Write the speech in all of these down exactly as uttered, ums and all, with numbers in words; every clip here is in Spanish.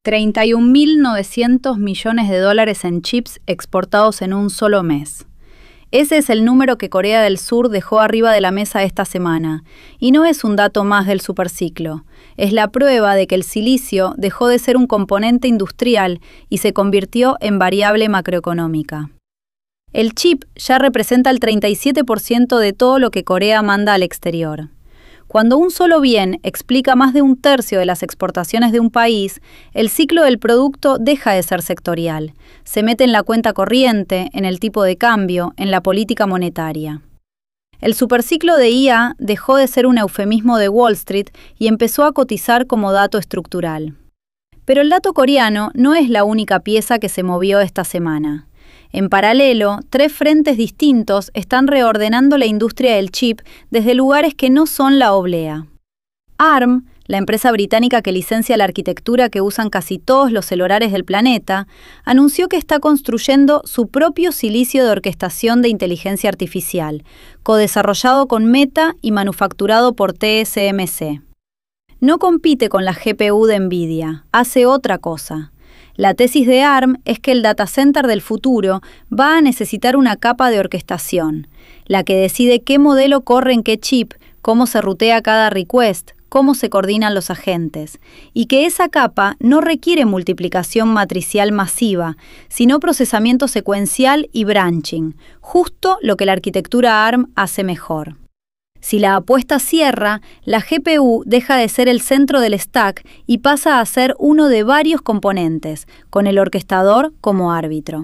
treinta y un mil novecientos millones de dólares en chips exportados en un solo mes. Ese es el número que Corea del Sur dejó arriba de la mesa esta semana, y no es un dato más del superciclo. Es la prueba de que el silicio dejó de ser un componente industrial y se convirtió en variable macroeconómica. El chip ya representa el treinta y siete por ciento de todo lo que Corea manda al exterior. Cuando un solo bien explica más de un tercio de las exportaciones de un país, el ciclo del producto deja de ser sectorial. Se mete en la cuenta corriente, en el tipo de cambio, en la política monetaria. El superciclo de I A dejó de ser un eufemismo de Wall Street y empezó a cotizar como dato estructural. Pero el dato coreano no es la única pieza que se movió esta semana. En paralelo, tres frentes distintos están reordenando la industria del chip desde lugares que no son la oblea. A R M, la empresa británica que licencia la arquitectura que usan casi todos los celulares del planeta, anunció que está construyendo su propio silicio de orquestación de inteligencia artificial, codesarrollado con Meta y manufacturado por T S M C. No compite con la G P U de NVIDIA, hace otra cosa. La tesis de A R M es que el data center del futuro va a necesitar una capa de orquestación, la que decide qué modelo corre en qué chip, cómo se rutea cada request, cómo se coordinan los agentes, y que esa capa no requiere multiplicación matricial masiva, sino procesamiento secuencial y branching, justo lo que la arquitectura A R M hace mejor. Si la apuesta cierra, la G P U deja de ser el centro del stack y pasa a ser uno de varios componentes, con el orquestador como árbitro.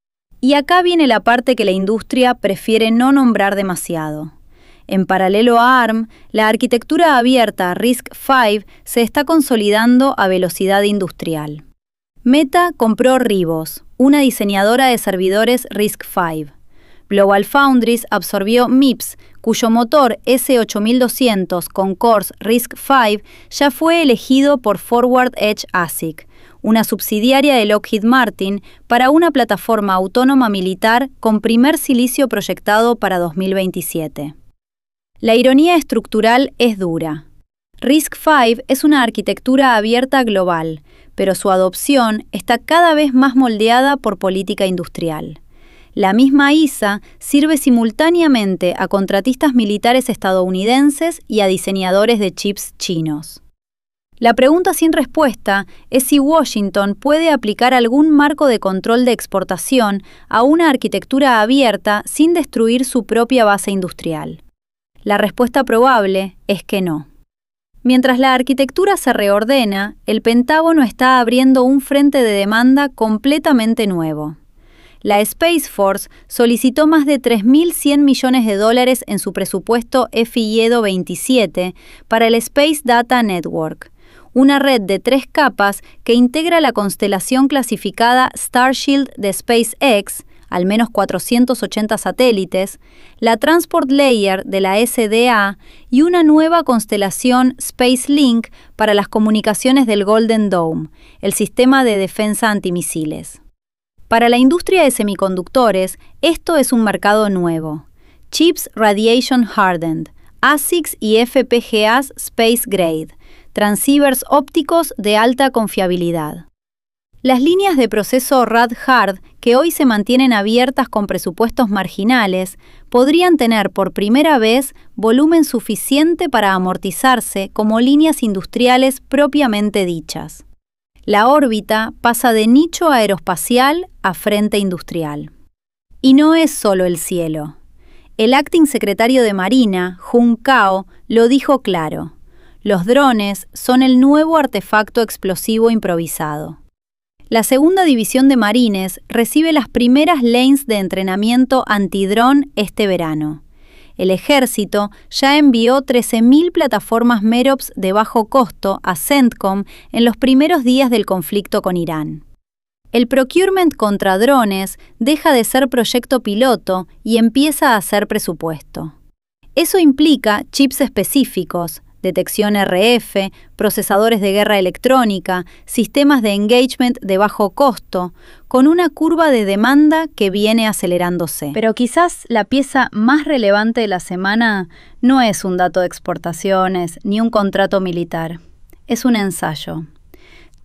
Y acá viene la parte que la industria prefiere no nombrar demasiado. En paralelo a A R M, la arquitectura abierta RISC cinco se está consolidando a velocidad industrial. Meta compró Rivos, una diseñadora de servidores RISC cinco. GlobalFoundries absorbió M I P S, cuyo motor S ocho mil doscientos con cores RISC cinco ya fue elegido por Forward Edge A S I C, una subsidiaria de Lockheed Martin, para una plataforma autónoma militar con primer silicio proyectado para dos mil veintisiete. La ironía estructural es dura. RISC cinco es una arquitectura abierta global, pero su adopción está cada vez más moldeada por política industrial. La misma I S A sirve simultáneamente a contratistas militares estadounidenses y a diseñadores de chips chinos. La pregunta sin respuesta es si Washington puede aplicar algún marco de control de exportación a una arquitectura abierta sin destruir su propia base industrial. La respuesta probable es que no. Mientras la arquitectura se reordena, el Pentágono está abriendo un frente de demanda completamente nuevo. La Space Force solicitó más de tres mil cien millones de dólares en su presupuesto F I E D O veintisiete para el Space Data Network, una red de tres capas que integra la constelación clasificada Starshield de SpaceX, al menos cuatrocientos ochenta satélites, la Transport Layer de la S D A y una nueva constelación SpaceLink para las comunicaciones del Golden Dome, el sistema de defensa antimisiles. Para la industria de semiconductores, esto es un mercado nuevo. Chips Radiation Hardened, A S I Cs y F P G As Space Grade, transceivers ópticos de alta confiabilidad. Las líneas de proceso Rad-Hard, que hoy se mantienen abiertas con presupuestos marginales, podrían tener por primera vez volumen suficiente para amortizarse como líneas industriales propiamente dichas. La órbita pasa de nicho aeroespacial a frente industrial. Y no es solo el cielo. El acting secretario de Marina, Jun Kao, lo dijo claro. Los drones son el nuevo artefacto explosivo improvisado. La segunda división de Marines recibe las primeras lanes de entrenamiento antidrón este verano. El ejército ya envió trece mil plataformas MEROPS de bajo costo a CENTCOM en los primeros días del conflicto con Irán. El procurement contra drones deja de ser proyecto piloto y empieza a ser presupuesto. Eso implica chips específicos, detección R F, procesadores de guerra electrónica, sistemas de engagement de bajo costo, con una curva de demanda que viene acelerándose. Pero quizás la pieza más relevante de la semana no es un dato de exportaciones ni un contrato militar. Es un ensayo.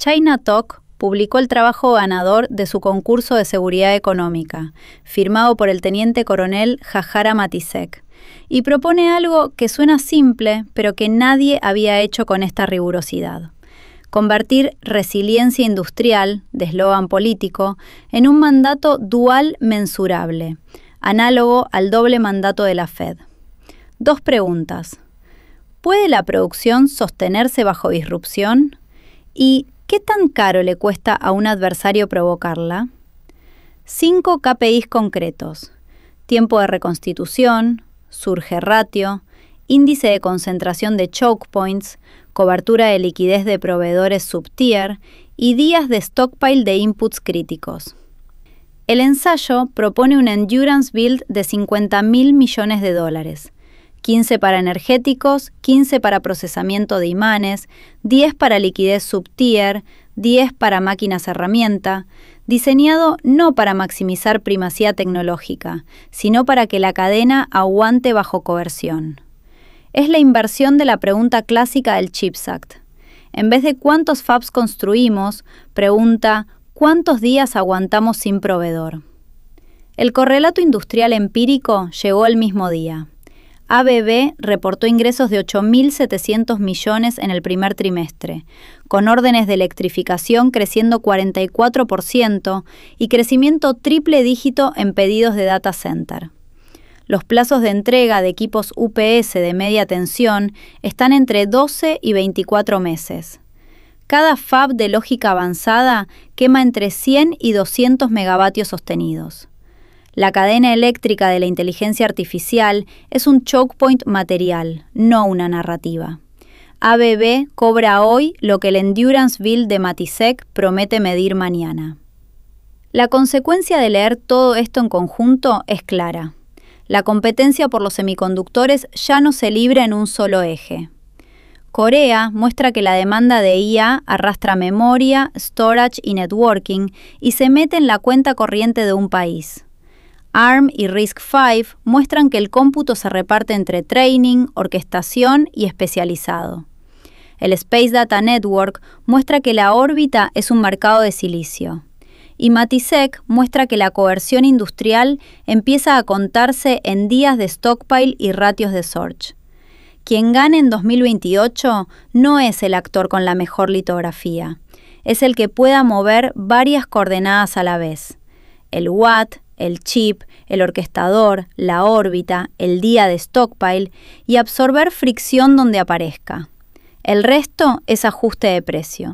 China Talk publicó el trabajo ganador de su concurso de seguridad económica, firmado por el teniente coronel Jajara Matisek, y propone algo que suena simple, pero que nadie había hecho con esta rigurosidad: convertir resiliencia industrial, de eslogan político, en un mandato dual mensurable, análogo al doble mandato de la Fed. Dos preguntas. ¿Puede la producción sostenerse bajo disrupción? ¿Y qué tan caro le cuesta a un adversario provocarla? Cinco K P Is concretos: tiempo de reconstitución, surge ratio, índice de concentración de choke points, cobertura de liquidez de proveedores subtier y días de stockpile de inputs críticos. El ensayo propone un endurance build de cincuenta mil millones de dólares, quince para energéticos, quince para procesamiento de imanes, diez para liquidez subtier, diez para máquinas herramienta, diseñado no para maximizar primacía tecnológica, sino para que la cadena aguante bajo coerción. Es la inversión de la pregunta clásica del CHIPS Act. En vez de cuántos fabs construimos, pregunta ¿cuántos días aguantamos sin proveedor? El correlato industrial empírico llegó el mismo día. A B B reportó ingresos de ocho mil setecientos millones en el primer trimestre, con órdenes de electrificación creciendo cuarenta y cuatro por ciento y crecimiento triple dígito en pedidos de data center. Los plazos de entrega de equipos U P S de media tensión están entre doce y veinticuatro meses. Cada fab de lógica avanzada quema entre cien y doscientos megavatios sostenidos. La cadena eléctrica de la inteligencia artificial es un choke point material, no una narrativa. A B B cobra hoy lo que el Endurance Build de Matisek promete medir mañana. La consecuencia de leer todo esto en conjunto es clara. La competencia por los semiconductores ya no se libra en un solo eje. Corea muestra que la demanda de I A arrastra memoria, storage y networking y se mete en la cuenta corriente de un país. A R M y RISC-V muestran que el cómputo se reparte entre training, orquestación y especializado. El Space Data Network muestra que la órbita es un mercado de silicio. Y Matisek muestra que la coerción industrial empieza a contarse en días de stockpile y ratios de surge. Quien gane en dos mil veintiocho no es el actor con la mejor litografía, es el que pueda mover varias coordenadas a la vez: el watt, el chip, el orquestador, la órbita, el día de stockpile y absorber fricción donde aparezca. El resto es ajuste de precio.